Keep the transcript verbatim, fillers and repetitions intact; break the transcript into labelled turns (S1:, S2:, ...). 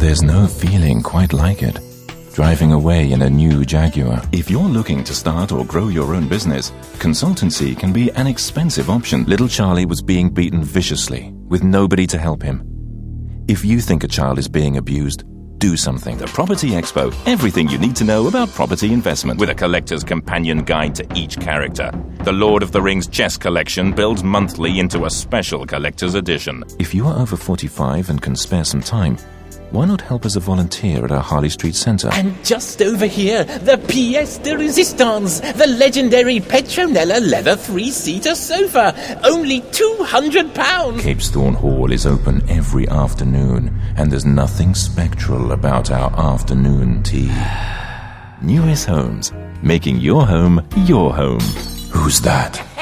S1: there's no feeling quite like it. Driving away in a new Jaguar. If you're looking to start or grow your own business, consultancy can be an expensive option. Little Charlie was being beaten viciously, with nobody to help him. If you think a child is being abused, do something. The Property Expo. Everything you need to know about property investment, with a collector's companion guide to each character. The Lord of the Rings chess collection builds monthly into a special collector's edition. If you are over forty-five and can spare some time, why not help as a volunteer at our Harley Street Centre?
S2: And just over here, the pièce de résistance, the legendary Petronella leather three-seater sofa. Only two hundred pounds.
S1: Capesthorne Hall is open every afternoon, and there's nothing spectral about our afternoon tea. Newest Homes, making your home your home. Who's that?